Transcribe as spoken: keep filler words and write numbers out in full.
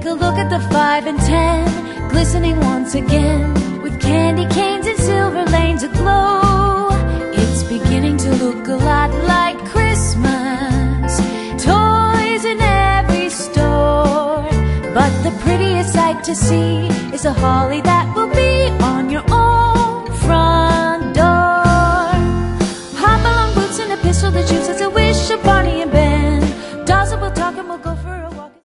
Take a look at the five and ten, glistening once again, with candy canes and silver lanes aglow. It's beginning to look a lot like Christmas, toys in every store. But the prettiest sight to see is a holly that will